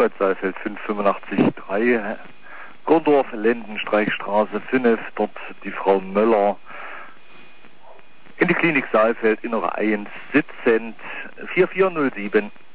Landkreis Saalfeld 5883, Gondorf, Lendenstreichstraße 5, dort die Frau Möller. In die Klinik Saalfeld, Innere 1, sitzend 4407.